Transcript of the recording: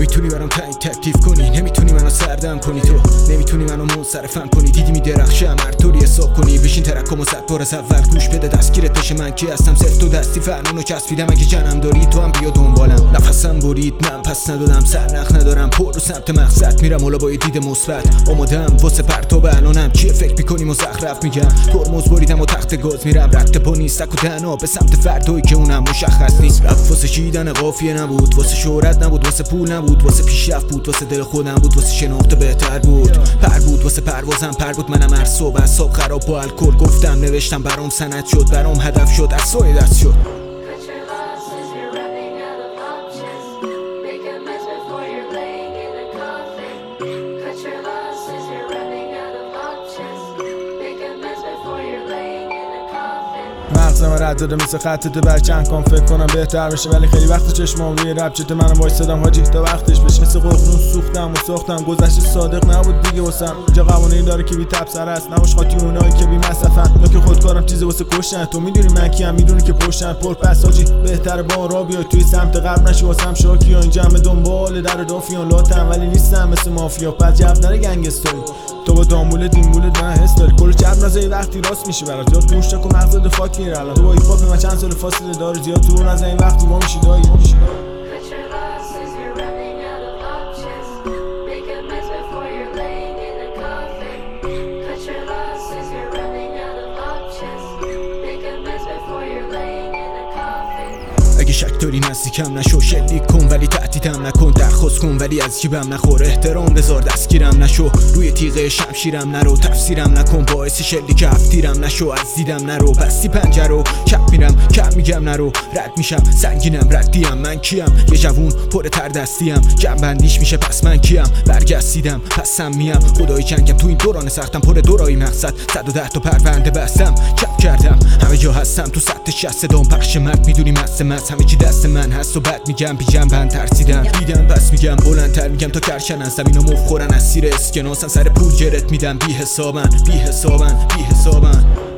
نمیتونی برام تعیین تکلیف کنی، نمیتونی منو سردم کنی، تو نمیتونی منو منصرفم کنی. دیدی میدرخشم هر طوری حساب کنی. بشین ترکامو 100 بار از اول گوش بده، دستگیرت بشه من کی هستم. صرف تو دستی فرمونو چسبیدم، اگه جنم داری تو هم بیا دنبالم. نفسم برید من پس ندادم، سرنخ ندارم، پر رو سمت مقصد میرم حالا با یه دید مثبت. آمادم واسه پرتاب الانم، چیه فکر میکنی مزخرف میگم. ترمز بریدم و تخت گاز میرم، رد پا نیست تک و تنها به سمت فردایی که اونم مشخص نیست. رفت واسه چیدن قافیه نبود، واسه شهرت نبود، واسه پول نبود، واسه پیشرفت بود، واسه دل خودم بود، واسه شناخت بهتر بود. پر بود واسه پروازم، پر بود منم هر صبح اعصاب خراب با الکل. گفتم نوشتم برام سند شد، برام هدف شد، از سایه دست شد. مغزم رد داده مثل خطت بر چند کام، فکر کنم بهتر بشه ولی خیلی وقت چشمام روی رب چته. منم وایسادم حاجی تا وقتش بشه، مثل ققنون سوختم و ساختم. گذشته صادق نبود دیگه واسم، اینجا قوانین داره که بی تبصره است، نباش خاطی اونایی که بی مصرفن. یا که خودکارم چیزی واسه کشتن، تو میدونی من کیم، میدونی که پشتن پر. پس حاجی بهتره با را بیای توی سمت غرب، نشی واسم شاکی. این جمع دنبال در دافیان لاتم ولی نیستم مثل مافیا. بعد جب نره گنگستری، تو با دامول دیمولت من حس داری. کل جب نزه وقتی راست میشه برات، یاد گوش تکو مغز دفاک میره الان. تو با ایپ هاپ من چند سال فاصله داره، زیاد تو نزه این وقتی وا میشی دایی. اگه شک داری نزدیکم نشو، شلیک کن ولی تهدیدم نکن، درخواست کن ولی از جیبم نخور، احترام بذار دستگیرم نشو، روی تیغ شمشیرم نرو، تفسیرم نکن باعث شلیک هفتیرم نشو، از دیدم نرو، بستی پنجرو کپ میرم کپ میگم نرو، رد میشم سنگینم ردیم، من کیم یه جوون پر تر دستیم، جنبندیش میشه پس من کیم، برگشتیدم پس میم، خدای جنگم تو این دوران سختم، پر دورایی مقصد 110 تا پرونده بستم، کپ کردم همه جا هستم، تو سطح 60 دام پخش مرد، میدونی مست همه چی دست من هست و بعد میگم بی جنبن ترسیدم، دیدم پس میگم بلندتر میگم تا کرشن از زمین و مخورن، از سیر اسکناسن سر پول جرت میدم، بی حسابن